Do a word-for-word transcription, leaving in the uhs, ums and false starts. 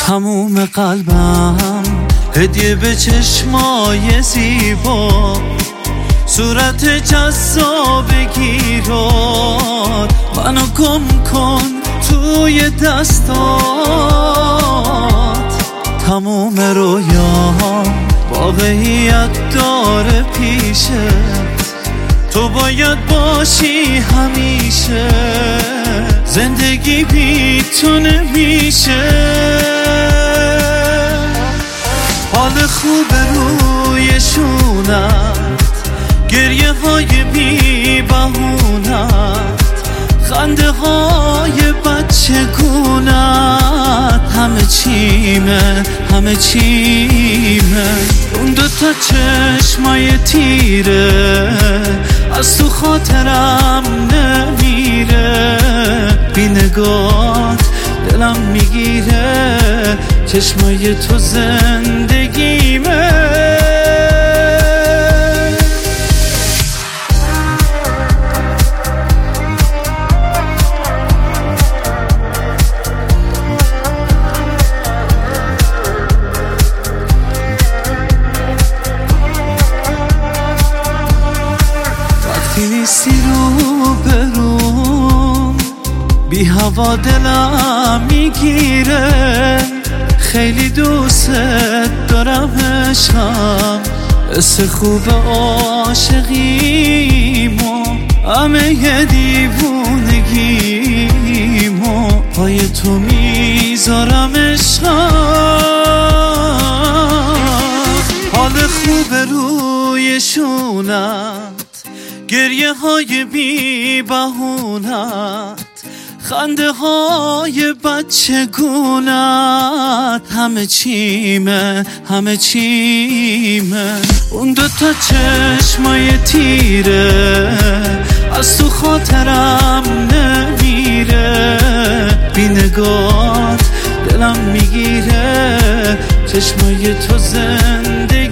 تموم قلبم هدیه به چشمای زیبا، صورت جذاب گیرات، منو گم کن توی دستات. تموم رویام واقعیت داره پیشت، تو باید باشی همیشه، زندگی بی تو نمیشه. حال خوب روی شونت، گریه های بی بهونت، خنده های بچه گونت، همه چیمه همه چیمه. اون دوتا چشمای تیره از تو خاطرم نمیره، بی نگات دلم میگیره، چشمای تو زندگیمه. نیستی رو بروم، بی هوا دلم میگیره، خیلی دوست دارم عشقم، حس خوب عاشقیمو، همه ی دیوونگیمو پای تو میذارم عشقم. حال خوب روی شونت، گریه های بی بهونت، خنده های بچه گونت، همه چیمه همه چیمه. اون دوتا چشمای تیره از تو خاطرم نمیره، بی نگات دلم میگیره، چشمای تو زندگی